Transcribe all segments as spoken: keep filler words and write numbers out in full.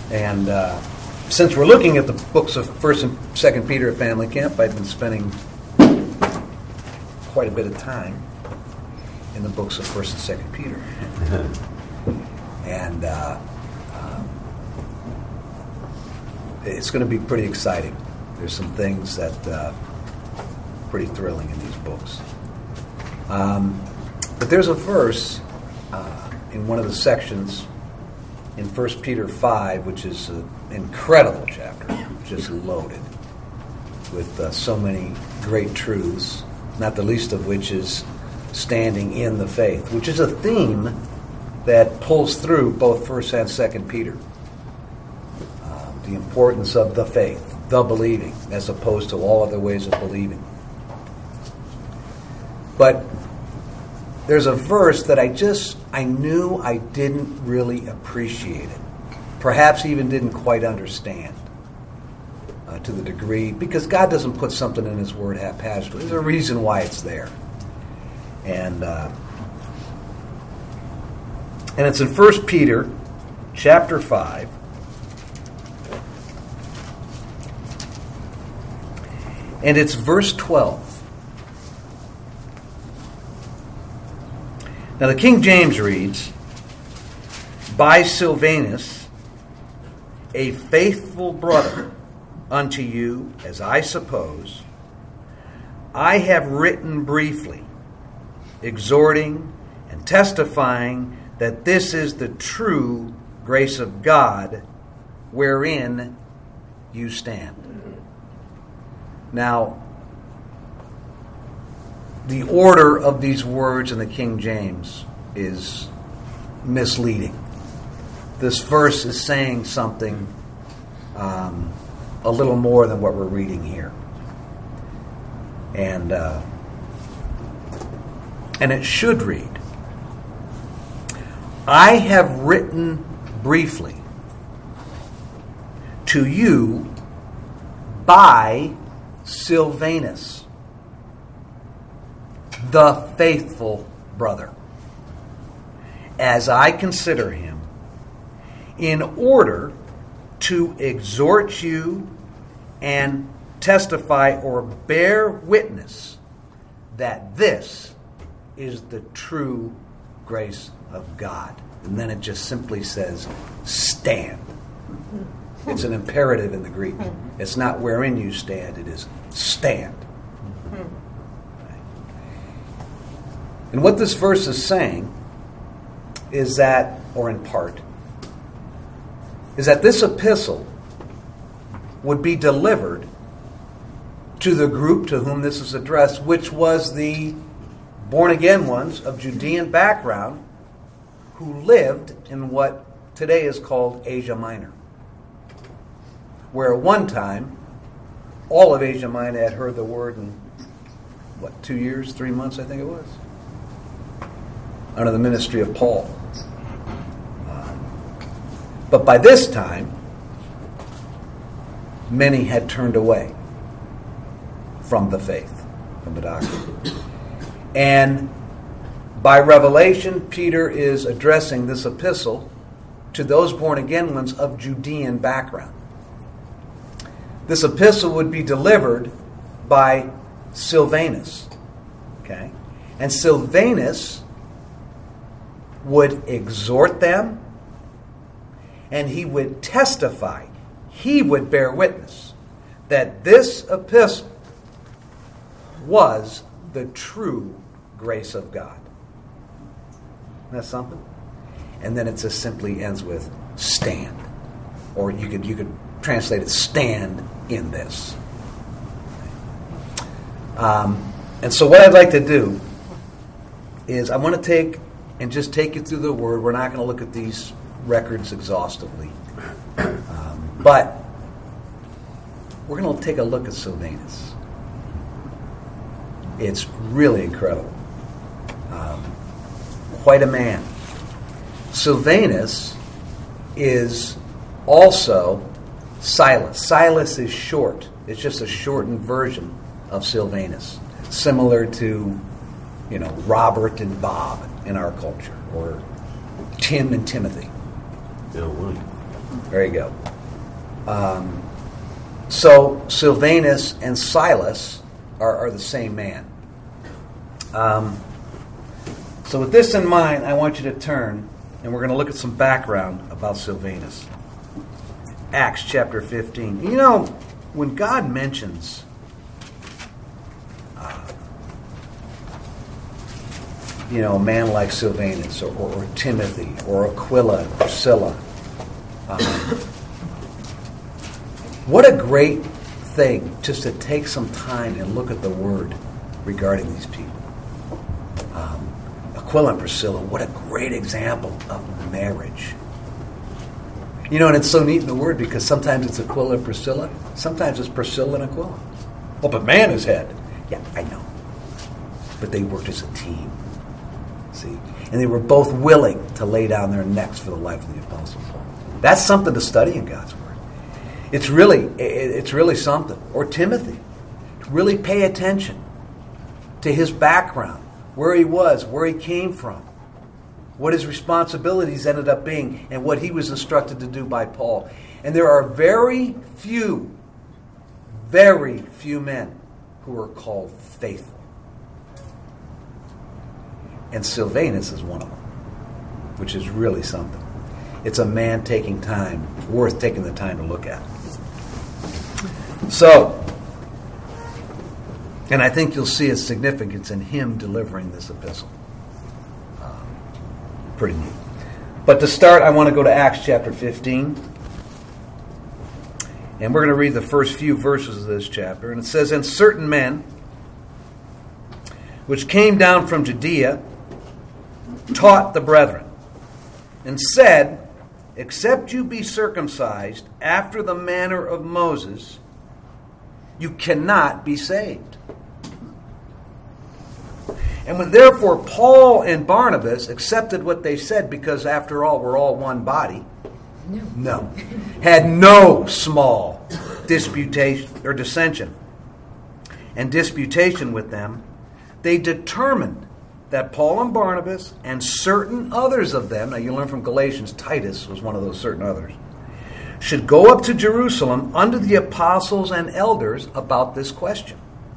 And uh, since we're looking at the books of First and Second Peter at Family Camp, I've been spending quite a bit of time in the books of First and Second Peter. and uh, uh, it's going to be pretty exciting. There's some things that uh, pretty thrilling in these books. Um, but there's a verse uh, in one of the sections in First Peter five, which is an incredible chapter, just loaded with uh, so many great truths, not the least of which is standing in the faith, which is a theme that pulls through both First and Second Peter. Uh, the importance of the faith, the believing, as opposed to all other ways of believing. But there's a verse that I just, I knew I didn't really appreciate it. Perhaps even didn't quite understand uh, to the degree, because God doesn't put something in His Word haphazardly. There's a reason why it's there. And uh, and it's in First Peter chapter five. And it's verse twelve. Now the King James reads, "By Silvanus, a faithful brother unto you, as I suppose, I have written briefly, exhorting and testifying that this is the true grace of God, wherein you stand." Now, the order of these words in the King James is misleading. This verse is saying something um, a little more than what we're reading here. And uh, and it should read, "I have written briefly to you by Silvanus, the faithful brother, as I consider him, in order to exhort you and testify or bear witness that this is the true grace of God." And then it just simply says, stand. It's an imperative in the Greek. It's not wherein you stand, it is stand. And what this verse is saying is that, or in part, is that this epistle would be delivered to the group to whom this is addressed, which was the born-again ones of Judean background who lived in what today is called Asia Minor, where at one time all of Asia Minor had heard the word in, what, two years, three months, I think it was, under the ministry of Paul. Uh, but by this time, many had turned away from the faith, from the doctrine. And by revelation, Peter is addressing this epistle to those born-again ones of Judean background. This epistle would be delivered by Silvanus. Okay? And Silvanus would exhort them, and he would testify, he would bear witness that this epistle was the true grace of God. Isn't that something? And then it just simply ends with stand. Or you could you could translate it, stand in this. Um, and so what I'd like to do is I want to take and just take you through the Word. We're not going to look at these records exhaustively. Um, but we're going to take a look at Silvanus. It's really incredible. Um, quite a man. Silvanus is also Silas. Silas is short. It's just a shortened version of Silvanus, similar to, you know, Robert and Bob in our culture, or Tim and Timothy. Yeah, William. There you go. Um, so Silvanus and Silas are, are the same man. Um, so with this in mind, I want you to turn, and we're going to look at some background about Silvanus. Acts chapter fifteen. You know, when God mentions uh, you know, a man like Silvanus or, or, or Timothy or Aquila and Priscilla, um, what a great thing just to take some time and look at the word regarding these people. Um, Aquila and Priscilla, what a great example of marriage. You know, and it's so neat in the word because sometimes it's Aquila and Priscilla, sometimes it's Priscilla and Aquila. Well, but man is head. Yeah, I know. But they worked as a team. See? And they were both willing to lay down their necks for the life of the Apostle Paul. That's something to study in God's Word. It's really, it's really something. Or Timothy. Really pay attention to his background, where he was, where he came from, what his responsibilities ended up being, and what he was instructed to do by Paul. And there are very few, very few men who are called faithful. And Silvanus is one of them, which is really something. It's a man taking time, worth taking the time to look at. So, and I think you'll see its significance in him delivering this epistle. Um, pretty neat. But to start, I want to go to Acts chapter fifteen. And we're going to read the first few verses of this chapter. And it says, "And certain men, which came down from Judea, taught the brethren, and said, Except you be circumcised after the manner of Moses, you cannot be saved. And when therefore Paul and Barnabas accepted what they said, because after all, we're all one body, no, no had no small disputation or dissension and disputation with them, they determined that Paul and Barnabas and certain others of them, now you learn from Galatians, Titus was one of those certain others, should go up to Jerusalem under the apostles and elders about this question.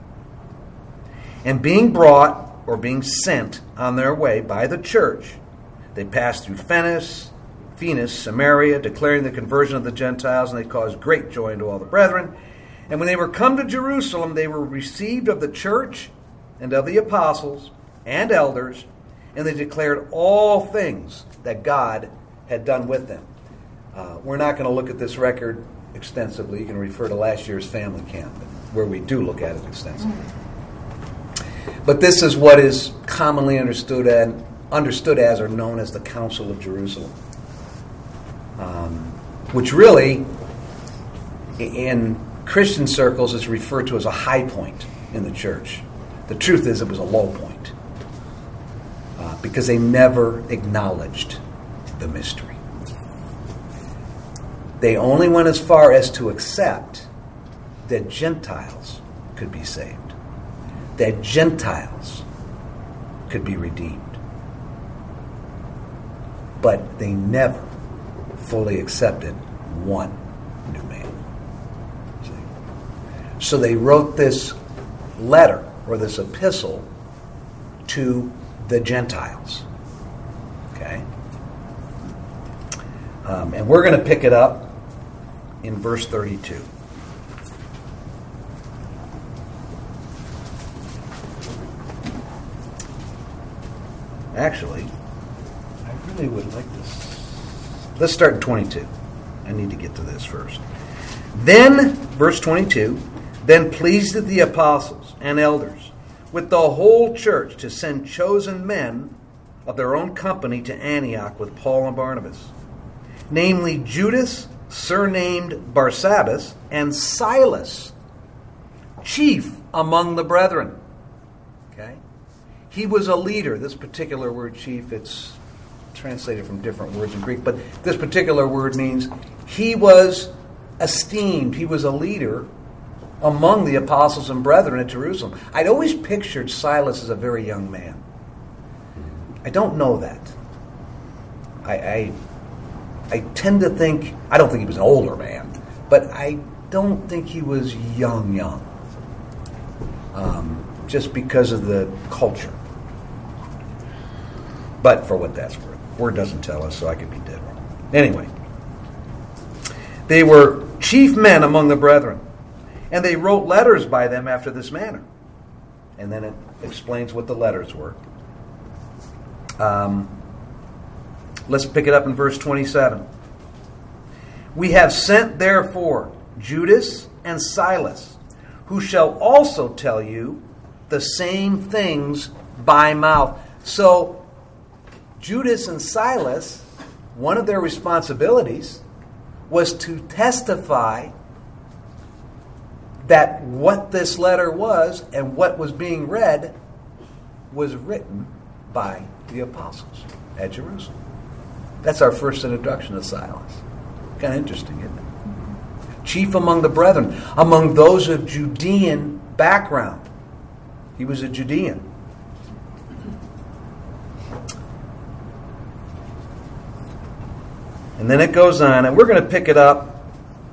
And being brought, or being sent on their way by the church, they passed through Phoenix, Phoenix, Samaria, declaring the conversion of the Gentiles, and they caused great joy unto all the brethren. And when they were come to Jerusalem, they were received of the church and of the apostles and elders, and they declared all things that God had done with them. Uh, we're not going to look at this record extensively. You can refer to last year's family camp, where we do look at it extensively. But this is what is commonly understood and understood as, or known as, the Council of Jerusalem, um, which really, in Christian circles, is referred to as a high point in the church. The truth is, it was a low point. Uh, because they never acknowledged the mystery. They only went as far as to accept that Gentiles could be saved, that Gentiles could be redeemed. But they never fully accepted one new man. See? So they wrote this letter, or this epistle, to the Gentiles. Okay? Um, and we're going to pick it up in verse thirty-two. Actually, I really would like this. Let's start in twenty-two. I need to get to this first. Then, verse twenty-two, then pleased it the apostles and elders with the whole church to send chosen men of their own company to Antioch with Paul and Barnabas, namely Judas, surnamed Barsabbas, and Silas, chief among the brethren. Okay? He was a leader. This particular word, chief, it's translated from different words in Greek, but this particular word means he was esteemed. He was a leader among the apostles and brethren at Jerusalem. I'd always pictured Silas as a very young man. I don't know that. I, I I tend to think, I don't think he was an older man, but I don't think he was young, young. Um, just because of the culture. But for what that's worth. Word doesn't tell us, so I could be dead wrong. Anyway. They were chief men among the brethren, and they wrote letters by them after this manner. And then it explains what the letters were. Um, let's pick it up in verse twenty-seven. We have sent therefore Judas and Silas, who shall also tell you the same things by mouth. So Judas and Silas, one of their responsibilities was to testify that what this letter was and what was being read was written by the apostles at Jerusalem. That's our first introduction to Silas. Kind of interesting, isn't it? Chief among the brethren, among those of Judean background. He was a Judean. And then it goes on, and we're going to pick it up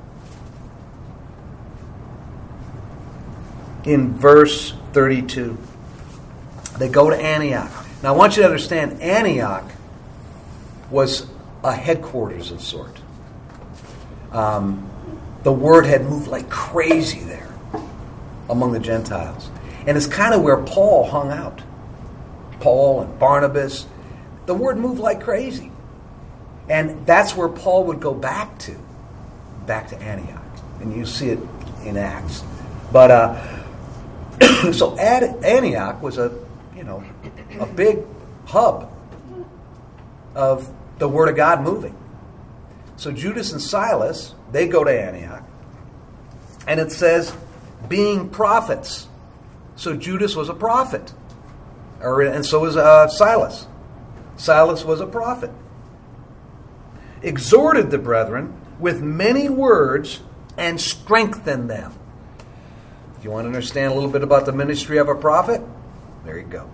in verse thirty-two. They go to Antioch. Now I want you to understand, Antioch was a headquarters of sort. Um, the word had moved like crazy there among the Gentiles. And it's kind of where Paul hung out. Paul and Barnabas. The word moved like crazy. And that's where Paul would go back to. Back to Antioch. And you see it in Acts. But, uh, so Antioch was a, you know, a big hub of the Word of God moving. So Judas and Silas, they go to Antioch. And it says, being prophets. So Judas was a prophet. Or, and so was uh, Silas. Silas was a prophet. Exhorted the brethren with many words and strengthened them. If you want to understand a little bit about the ministry of a prophet, there you go.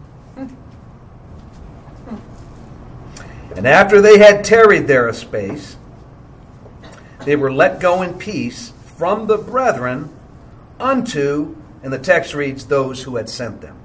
And after they had tarried there a space, they were let go in peace from the brethren unto, and the text reads, those who had sent them.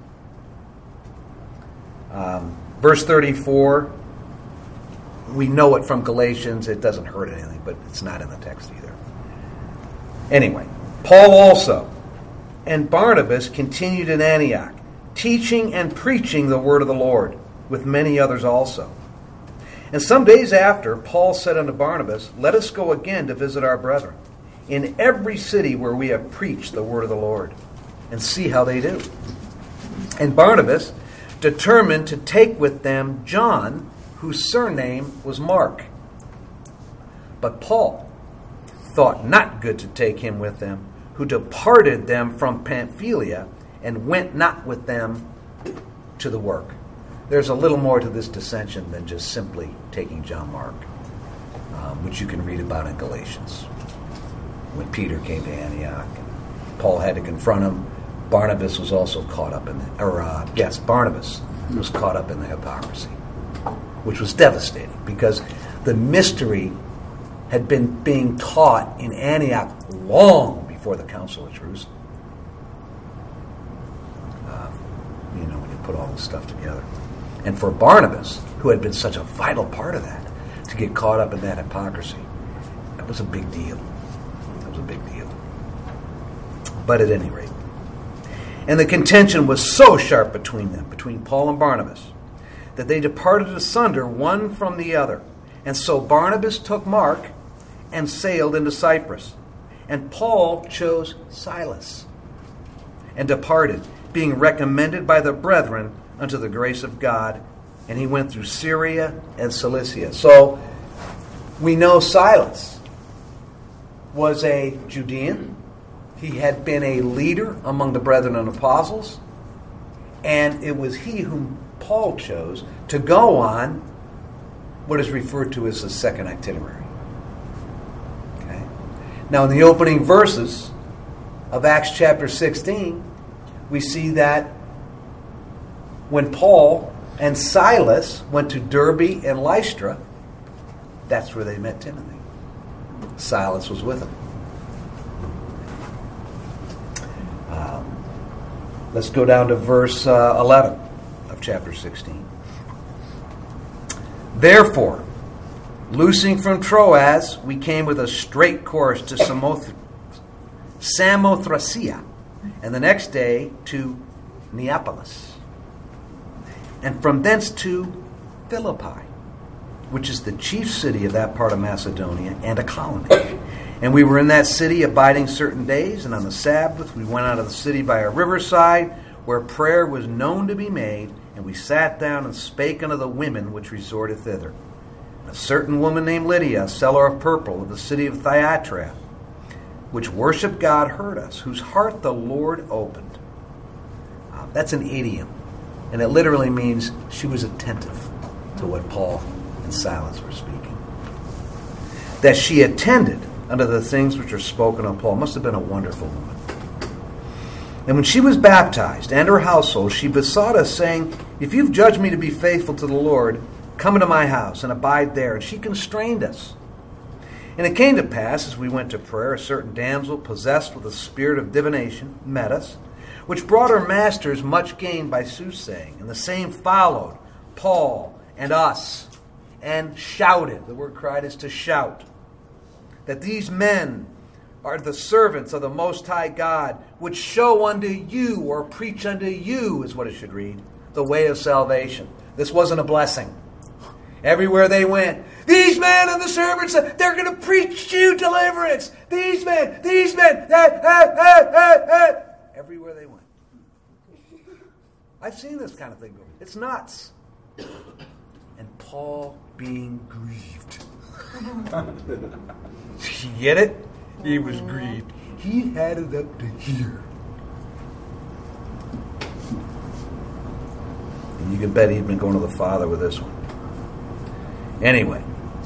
Um, verse thirty-four, we know it from Galatians. It doesn't hurt anything, but it's not in the text either. Anyway, Paul also and Barnabas continued in Antioch, teaching and preaching the word of the Lord, with many others also. And some days after, Paul said unto Barnabas, let us go again to visit our brethren in every city where we have preached the word of the Lord, and see how they do. And Barnabas determined to take with them John, whose surname was Mark. But Paul thought not good to take him with them, who departed them from Pamphylia, and went not with them to the work. There's a little more to this dissension than just simply taking John Mark, um, which you can read about in Galatians. When Peter came to Antioch, Paul had to confront him. Barnabas was also caught up in the, or uh, yes, Barnabas was caught up in the hypocrisy, which was devastating because the mystery had been being taught in Antioch long before the Council of Jerusalem. Uh, you know, when you put all this stuff together. And for Barnabas, who had been such a vital part of that, to get caught up in that hypocrisy, that was a big deal. That was a big deal. But at any rate, and the contention was so sharp between them, between Paul and Barnabas, that they departed asunder one from the other. And so Barnabas took Mark and sailed into Cyprus. And Paul chose Silas and departed, being recommended by the brethren unto the grace of God. And he went through Syria and Cilicia. So we know Silas was a Judean. He had been a leader among the brethren and apostles. And it was he whom Paul chose to go on what is referred to as the second itinerary. Okay? Now in the opening verses of Acts chapter sixteen, we see that when Paul and Silas went to Derbe and Lystra, That's where they met Timothy. Silas was with him. Um, let's go down to verse uh, eleven of chapter sixteen. Therefore, loosing from Troas, we came with a straight course to Samoth- Samothracia, and the next day to Neapolis, and from thence to Philippi, which is the chief city of that part of Macedonia, and a colony. And we were in that city abiding certain days, and on the Sabbath we went out of the city by a riverside, where prayer was known to be made, and we sat down and spake unto the women which resorted thither. A certain woman named Lydia, a seller of purple of the city of Thyatira, which worshipped God, heard us, whose heart the Lord opened. Uh, that's an idiom, and it literally means she was attentive to what Paul and Silas were speaking. That she attended unto the things which are spoken of Paul. Must have been a wonderful woman. And when she was baptized, and her household, she besought us, saying, if you've judged me to be faithful to the Lord, come into my house and abide there. And she constrained us. And it came to pass, as we went to prayer, a certain damsel possessed with a spirit of divination met us, which brought her masters much gain by soothsaying. And the same followed Paul and us, and shouted. The word cried is to shout. That these men are the servants of the Most High God, which show unto you, or preach unto you, is what it should read, the way of salvation. This wasn't a blessing. Everywhere they went, these men and the servants, they're going to preach you deliverance. These men, these men, ah, ah, ah, ah, ah. Everywhere they went. I've seen this kind of thing go. It's nuts. And Paul being grieved. You get it? He was grieved. He had it up to here. And you can bet he'd been going to the Father with this one. Anyway,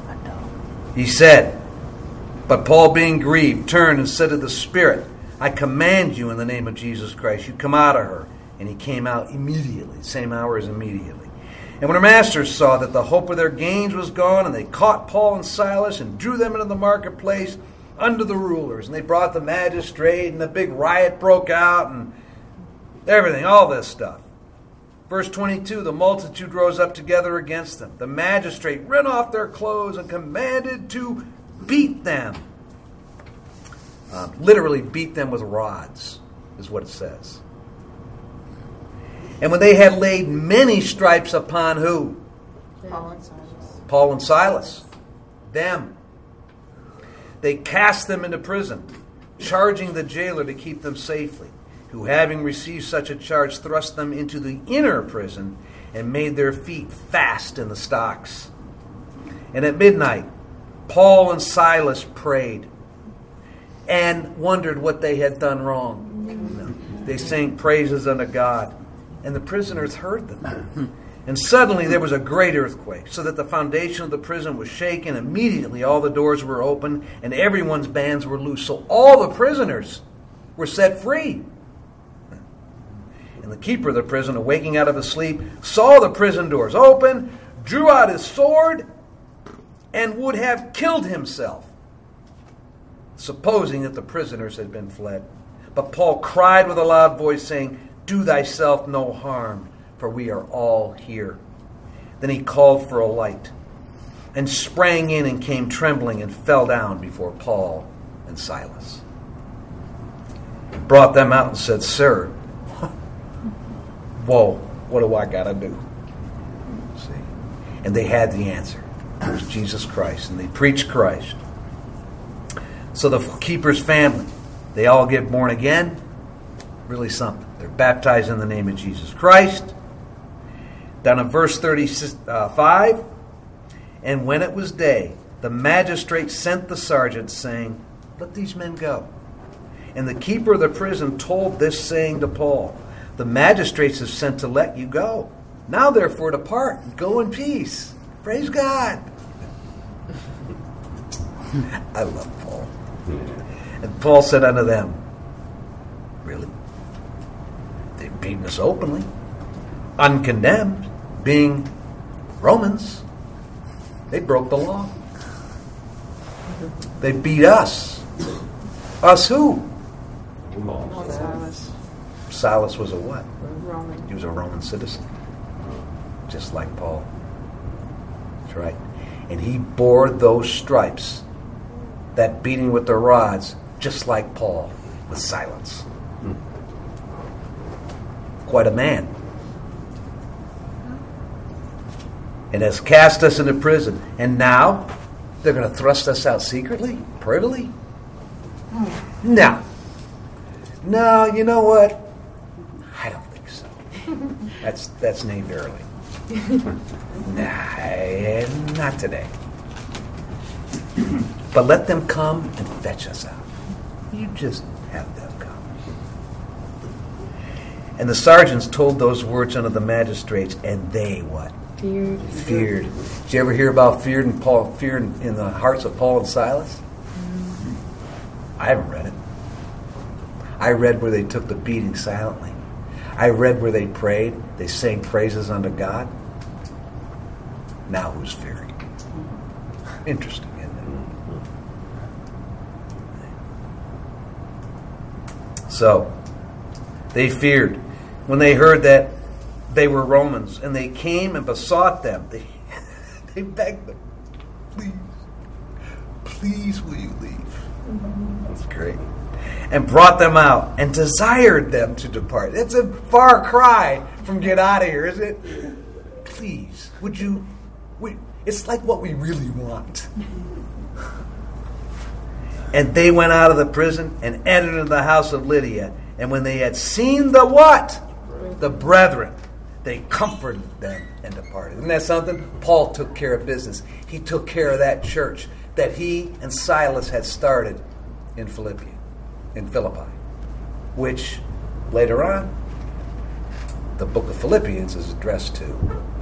he said, but Paul being grieved turned and said to the Spirit, I command you in the name of Jesus Christ, you come out of her. And he came out immediately, same hour as immediately. And when her masters saw that the hope of their gains was gone, and they caught Paul and Silas and drew them into the marketplace unto the rulers, and they brought the magistrate, and the big riot broke out, and everything, all this stuff. Verse twenty-two, the multitude rose up together against them. The magistrate rent off their clothes and commanded to beat them. Uh, literally beat them with rods, is what it says. And when they had laid many stripes upon who? Paul and Silas. Paul and Silas. Them. They cast them into prison, charging the jailer to keep them safely, who having received such a charge thrust them into the inner prison and made their feet fast in the stocks. And at midnight, Paul and Silas prayed and wondered what they had done wrong. No. They sang praises unto God. And the prisoners heard them. And suddenly there was a great earthquake, so that the foundation of the prison was shaken. Immediately all the doors were open, and everyone's bands were loose. So all the prisoners were set free. And the keeper of the prison, awaking out of his sleep, saw the prison doors open, drew out his sword, and would have killed himself, supposing that the prisoners had been fled. But Paul cried with a loud voice, saying, do thyself no harm, for we are all here. Then he called for a light, and sprang in and came trembling and fell down before Paul and Silas. He brought them out and said, Sir, whoa, what do I got to do? See? And they had the answer. It was Jesus Christ, and they preached Christ. So the keeper's family, they all get born again. Really something. They're baptized in the name of Jesus Christ. Down in verse thirty-five, and when it was day, the magistrate sent the sergeant, saying, let these men go. And the keeper of the prison told this saying to Paul, the magistrates have sent to let you go. Now therefore depart, and go in peace. Praise God. I love Paul. And Paul said unto them, really? They've beaten us openly, uncondemned, being Romans. They broke the law. They beat us. Us who? Silas. Silas was a what? Roman. He was a Roman citizen. Just like Paul. That's right. And he bore those stripes, that beating with the rods, just like Paul, with silence. Hmm. Quite a man. And has cast us into prison. And now they're going to thrust us out secretly? Privily? No. No, you know what? I don't think so. That's that's named early. Nah, not today. But let them come and fetch us out. You just have them come. And the sergeants told those words unto the magistrates, and they what? Feared. Feared. Did you ever hear about fear in Paul? Fear in, in the hearts of Paul and Silas? Mm-hmm. I haven't read it. I read where they took the beating silently. I read where they prayed. They sang praises unto God. Now who's fearing? Interesting, isn't it? So, they feared when they heard that they were Romans, and they came and besought them. They, they begged them, please, please will you leave? Mm-hmm. That's great. And brought them out and desired them to depart. It's a far cry from get out of here, isn't it? Please, would you? We, it's like what we really want. And they went out of the prison and entered into the house of Lydia. And when they had seen the what? The brethren, they comforted them and departed. Isn't that something? Paul took care of business. He took care of that church that he and Silas had started in Philippi, in Philippi, which later on, the book of Philippians is addressed to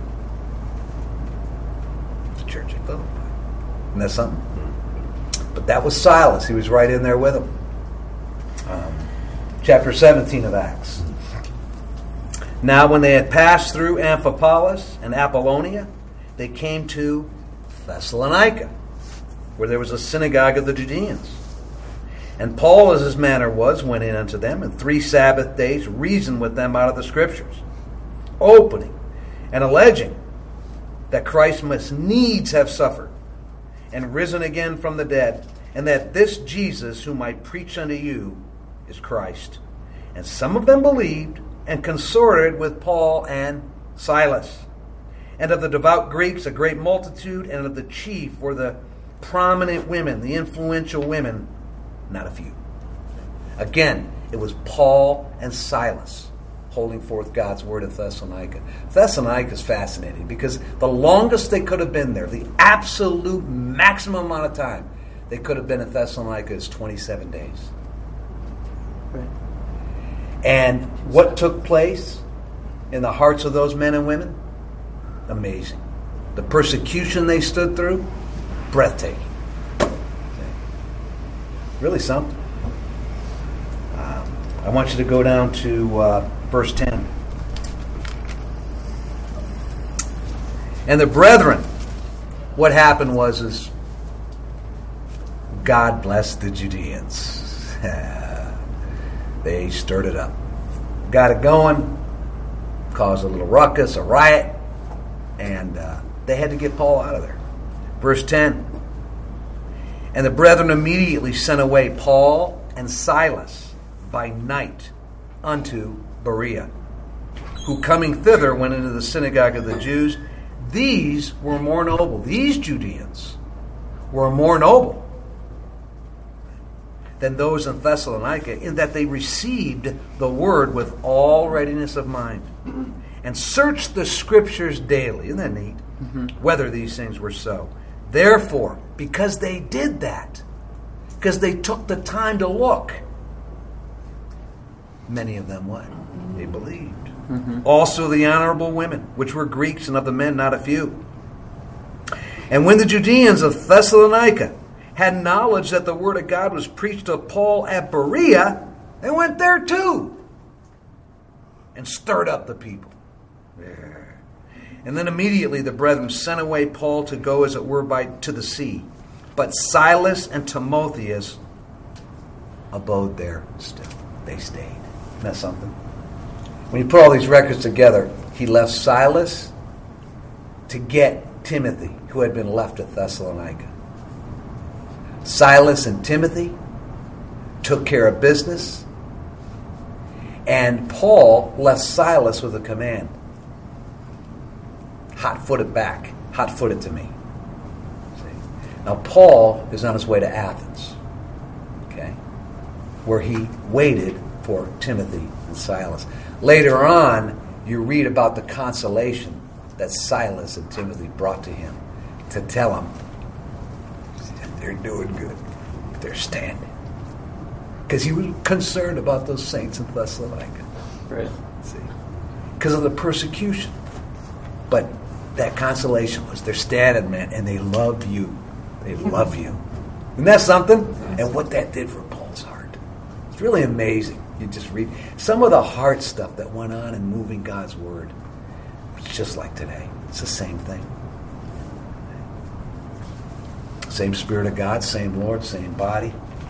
the church at Philippi. Isn't that something? But that was Silas. He was right in there with them. Um, chapter seventeen of Acts. Now when they had passed through Amphipolis and Apollonia, they came to Thessalonica, where there was a synagogue of the Judeans. And Paul, as his manner was, went in unto them, and three Sabbath days reasoned with them out of the Scriptures, opening and alleging that Christ must needs have suffered, and risen again from the dead, and that this Jesus whom I preach unto you is Christ. And some of them believed, and consorted with Paul and Silas. And of the devout Greeks a great multitude, and of the chief were the prominent women, the influential women, not a few. Again, it was Paul and Silas holding forth God's word at Thessalonica. Thessalonica is fascinating because the longest they could have been there, the absolute maximum amount of time they could have been at Thessalonica is twenty-seven days. Right. And what took place in the hearts of those men and women? Amazing. The persecution they stood through, breathtaking. Really something. Um, I want you to go down to uh, verse ten. And the brethren, what happened was is God blessed the Judeans. They stirred it up. Got it going, caused a little ruckus, a riot, and uh, they had to get Paul out of there. Verse ten. And the brethren immediately sent away Paul and Silas by night unto Berea, who coming thither went into the synagogue of the Jews. These were more noble. These Judeans were more noble than those in Thessalonica, in that they received the word with all readiness of mind, and searched the Scriptures daily. Isn't that neat? Mm-hmm. Whether these things were so. Therefore, because they did that, because they took the time to look, many of them what? They believed. Mm-hmm. Also the honorable women, which were Greeks, and of the men not a few. And when the Judeans of Thessalonica had knowledge that the word of God was preached of Paul at Berea, they went there too, and stirred up the people. And then immediately the brethren sent away Paul to go, as it were, by to the sea. But Silas and Timotheus abode there still. They stayed. Isn't that something? When you put all these records together, he left Silas to get Timothy, who had been left at Thessalonica. Silas and Timothy took care of business, and Paul left Silas with a command. Hot-footed back. Hot-footed to me. See? Now, Paul is on his way to Athens, okay, where he waited for Timothy and Silas. Later on, you read about the consolation that Silas and Timothy brought to him to tell him they're doing good. They're standing. Because he was concerned about those saints in Thessalonica. Right. See? Because of the persecution. But that consolation was they're standing, man, and they love you. They love you. Isn't that something? And what that did for Paul's heart. It's really amazing. You just read some of the hard stuff that went on in moving God's word. It's just like today. It's the same thing. Same Spirit of God, same Lord, same body.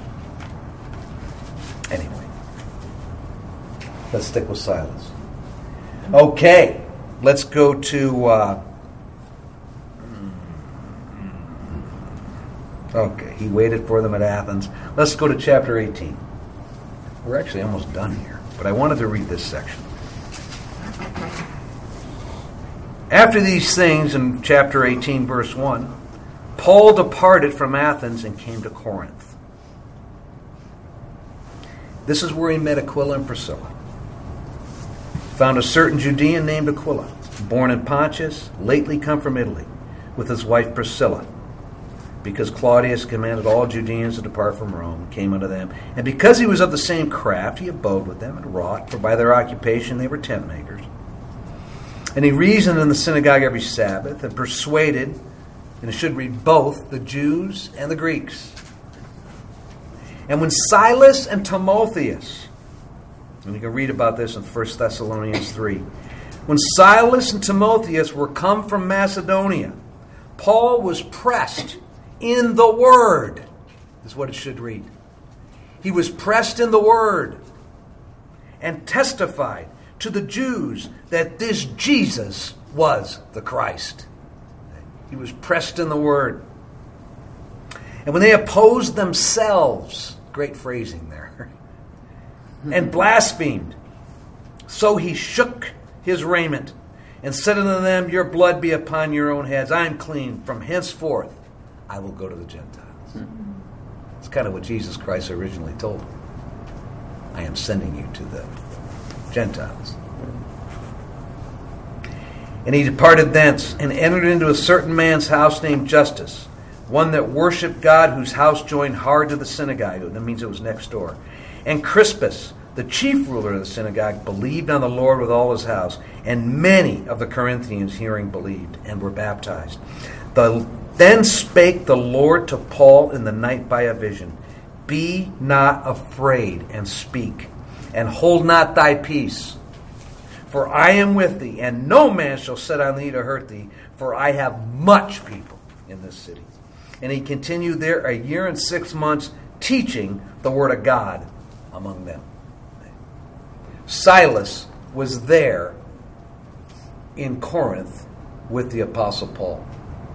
Anyway, let's stick with Silas. Okay, let's go to... Uh, okay, he waited for them at Athens. Let's go to chapter eighteen. We're actually almost done here, but I wanted to read this section. After these things, in chapter eighteen, verse one, Paul departed from Athens and came to Corinth. This is where he met Aquila and Priscilla. Found a certain Judean named Aquila, born in Pontus, lately come from Italy, with his wife Priscilla, because Claudius commanded all Judeans to depart from Rome, came unto them. And because he was of the same craft, he abode with them and wrought, for by their occupation they were tent makers. And he reasoned in the synagogue every Sabbath, and persuaded, and it should read both, the Jews and the Greeks. And when Silas and Timotheus, and you can read about this in First Thessalonians three, when Silas and Timotheus were come from Macedonia, Paul was pressed in the Word, is what it should read. He was pressed in the Word and testified to the Jews that this Jesus was the Christ. He was pressed in the Word. And when they opposed themselves, great phrasing there, and blasphemed, so he shook his raiment and said unto them, your blood be upon your own heads. I am clean. From henceforth I will go to the Gentiles. Mm-hmm. It's kind of what Jesus Christ originally told them. I am sending you to the Gentiles. And he departed thence and entered into a certain man's house named Justus, one that worshipped God, whose house joined hard to the synagogue. That means it was next door. And Crispus, the chief ruler of the synagogue, believed on the Lord with all his house. And many of the Corinthians hearing believed and were baptized. The, then spake the Lord to Paul in the night by a vision, be not afraid, and speak, and hold not thy peace. For I am with thee, and no man shall set on thee to hurt thee, for I have much people in this city. And he continued there a year and six months, teaching the word of God among them. Silas was there in Corinth with the Apostle Paul.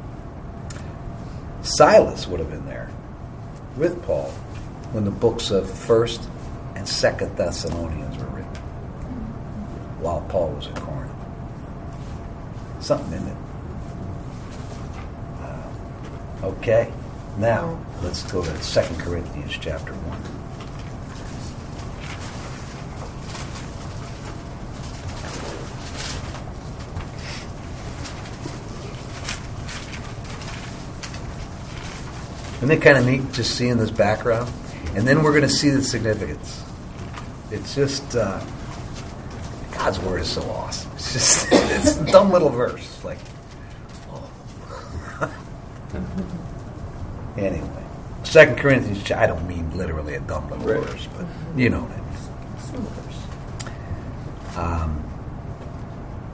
Silas would have been there with Paul when the books of First and Second Thessalonians were written, while Paul was in Corinth. Something in it. Uh, okay, now let's go to Second Corinthians chapter one. Isn't it kind of neat just seeing this background? And then we're going to see the significance. It's just, uh, God's Word is so awesome. It's just, it's a dumb little verse. It's like, oh. Anyway, Second Corinthians, I don't mean literally a dumb little right. verse, but you know what I mean. Um,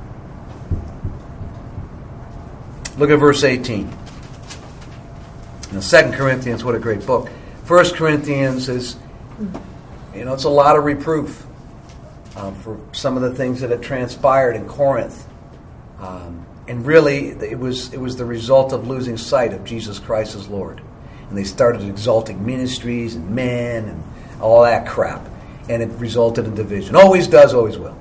look at verse eighteen. Now, Second Corinthians, what a great book. First Corinthians is, you know, it's a lot of reproof um, for some of the things that had transpired in Corinth. Um, and really, it was it was the result of losing sight of Jesus Christ as Lord. And they started exalting ministries and men and all that crap. And it resulted in division. Always does, always will.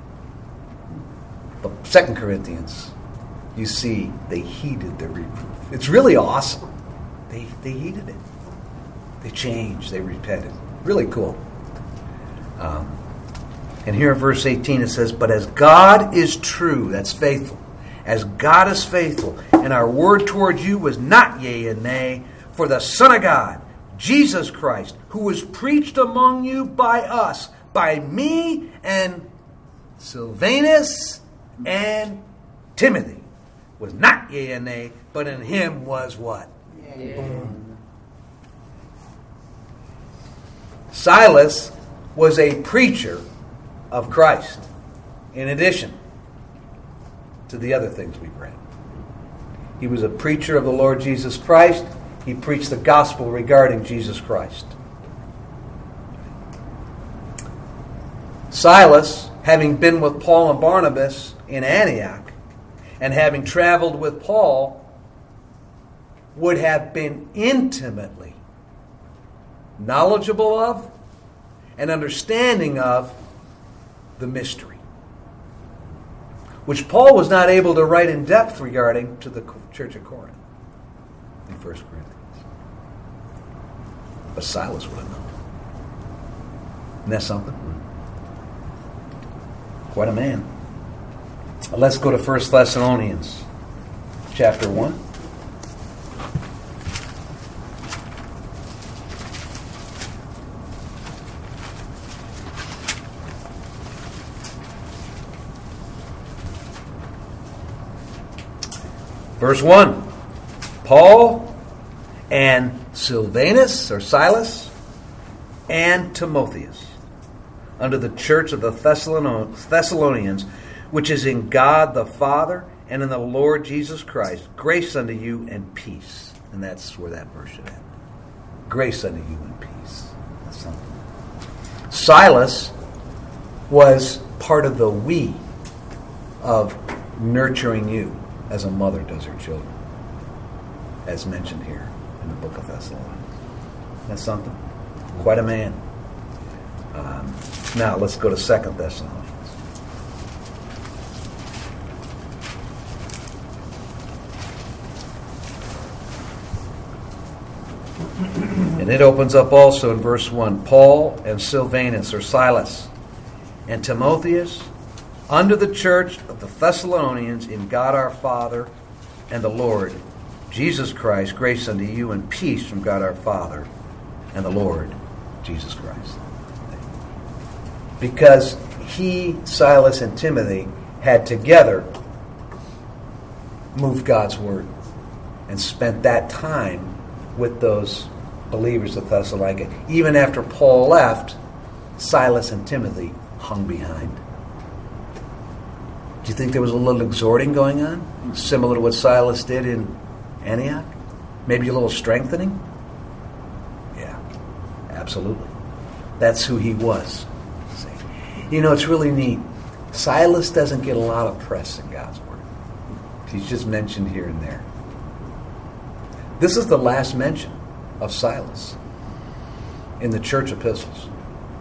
But Second Corinthians, you see, they heeded their reproof. It's really awesome. They they heeded it. They changed. They repented. Really cool. Um, and here in verse eighteen it says, "But as God is true," that's faithful, "as God is faithful, and our word toward you was not yea and nay, for the Son of God, Jesus Christ, who was preached among you by us, by me and Silvanus and Timothy, was not yea and nay, but in him was" what? Yeah. Silas was a preacher of Christ, in addition to the other things we've read. He was a preacher of the Lord Jesus Christ. He preached the gospel regarding Jesus Christ. Silas, having been with Paul and Barnabas in Antioch, and having traveled with Paul, would have been intimately knowledgeable of and understanding of the mystery, which Paul was not able to write in depth regarding to the church of Corinth in First Corinthians. But Silas would have known. Isn't that something? Quite a man. Let's go to First Thessalonians chapter one. Verse one, Paul and Silvanus, or Silas, and Timotheus, unto the church of the Thessalonians, which is in God the Father and in the Lord Jesus Christ, grace unto you and peace. And that's where that verse should end. Grace unto you and peace. That's something. Silas was part of the we of nurturing you as a mother does her children, as mentioned here in the book of Thessalonians. That's something. Quite a man. Um, now, let's go to Second Thessalonians. And it opens up also in verse one. Paul and Silvanus, or Silas, and Timotheus, unto the church of the Thessalonians in God our Father and the Lord Jesus Christ, grace unto you and peace from God our Father and the Lord Jesus Christ. Because he, Silas, and Timothy had together moved God's word and spent that time with those believers of Thessalonica. Even after Paul left, Silas and Timothy hung behind. Do you think there was a little exhorting going on? Similar to what Silas did in Antioch? Maybe a little strengthening? Yeah, absolutely. That's who he was. You know, it's really neat. Silas doesn't get a lot of press in God's Word. He's just mentioned here and there. This is the last mention of Silas in the church epistles.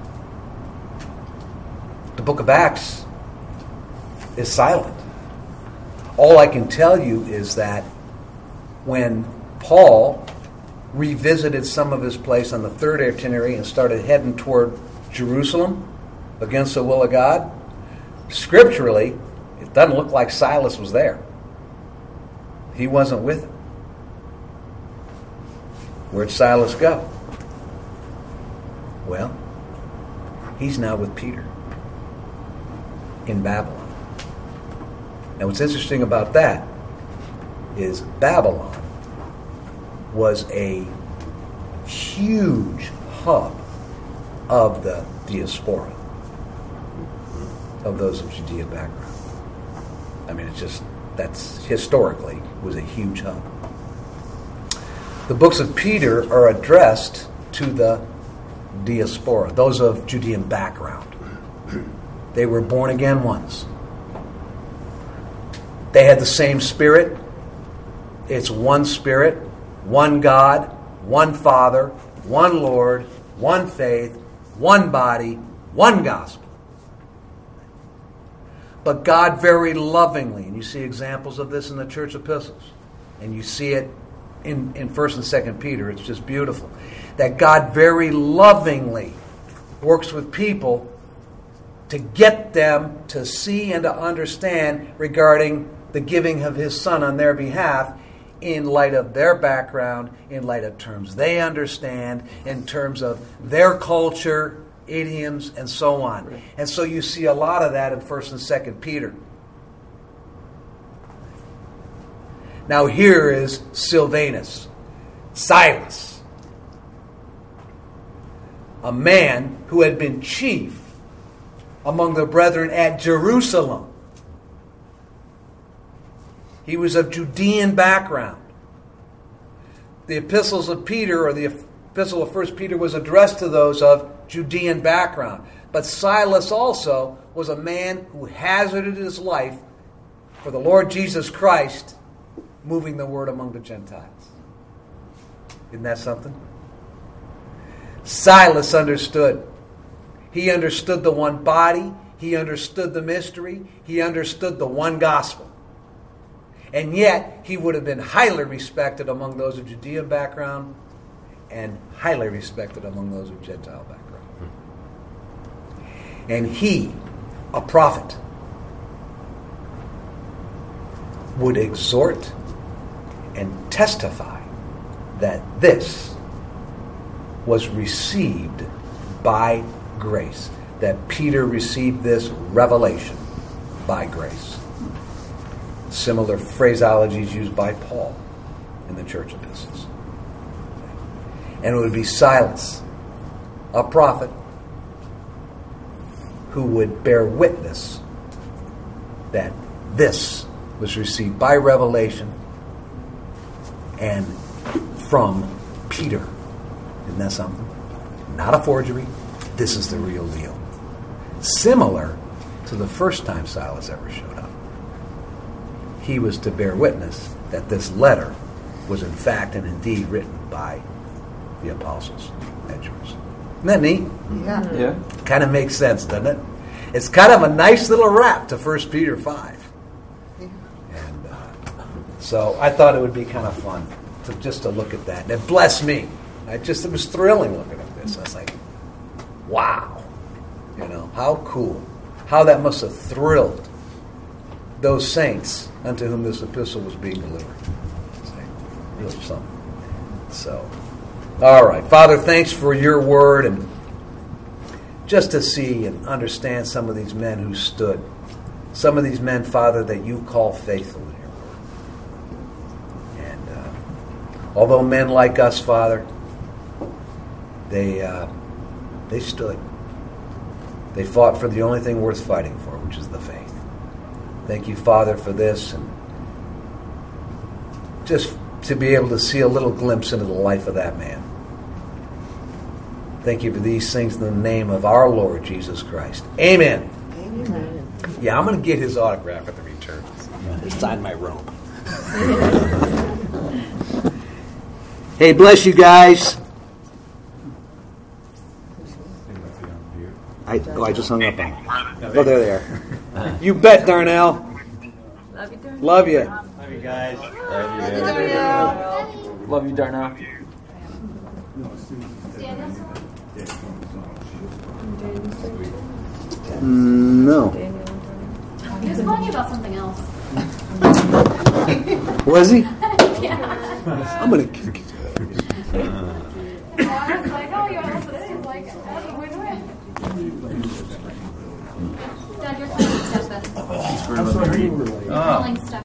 The book of Acts is silent. All I can tell you is that when Paul revisited some of his place on the third itinerary and started heading toward Jerusalem against the will of God, scripturally, it doesn't look like Silas was there. He wasn't with him. Where'd Silas go? Well, he's now with Peter in Babylon. Now, what's interesting about that is Babylon was a huge hub of the diaspora, of those of Judean background. I mean, it's just, that's historically was a huge hub. The books of Peter are addressed to the diaspora, those of Judean background. They were born again ones. They had the same spirit. It's one spirit, one God, one Father, one Lord, one faith, one body, one gospel. But God very lovingly, and you see examples of this in the church epistles, and you see it in, in First and Second Peter, it's just beautiful, that God very lovingly works with people to get them to see and to understand regarding the giving of His Son on their behalf in light of their background, in light of terms they understand, in terms of their culture, idioms, and so on. Right. And so you see a lot of that in First and Second Peter. Now here is Silvanus, Silas, a man who had been chief among the brethren at Jerusalem. He was of Judean background. The epistles of Peter, or the epistle of First Peter, was addressed to those of Judean background. But Silas also was a man who hazarded his life for the Lord Jesus Christ, moving the word among the Gentiles. Isn't that something? Silas understood. He understood the one body. He understood the mystery. He understood the one gospel. And yet, he would have been highly respected among those of Judean background and highly respected among those of Gentile background. And he, a prophet, would exhort and testify that this was received by grace, that Peter received this revelation by grace. Similar phraseology is used by Paul in the church epistles. And it would be Silas, a prophet, who would bear witness that this was received by revelation and from Peter. Isn't that something? Not a forgery. This is the real deal. Similar to the first time Silas ever showed up. He was to bear witness that this letter was in fact and indeed written by the apostles at Jerusalem. Isn't that neat? Yeah. Yeah. Kind of makes sense, doesn't it? It's kind of a nice little wrap to First Peter five. And uh, so I thought it would be kind of fun to just to look at that. And it blessed me. I just, it was thrilling looking at this. I was like, wow. You know, how cool. How that must have thrilled those saints unto whom this epistle was being delivered. It's like, really something. So, all right. Father, thanks for your word, and just to see and understand some of these men who stood. Some of these men, Father, that you call faithful in your word. And uh, although men like us, Father, they uh, they stood. They fought for the only thing worth fighting for, which is the faith. Thank you, Father, for this, and just to be able to see a little glimpse into the life of that man. Thank you for these things in the name of our Lord Jesus Christ. Amen. Amen. Yeah, I'm going to get his autograph at the return. Sign my robe. Hey, bless you guys. I, oh, I just hung up on him. Oh, there they are. You bet, Darnell. Love you, Darnell. Love you. Love you guys. Love you, Darnell. Love you, Darnell. Mm, no. He was calling you about something else. Was he? Yeah. I'm going to kick it. I was like, oh, you want to listen? He's like, oh, wait a minute. Dad, you're calling stuff. I'm sorry. Calling stuff.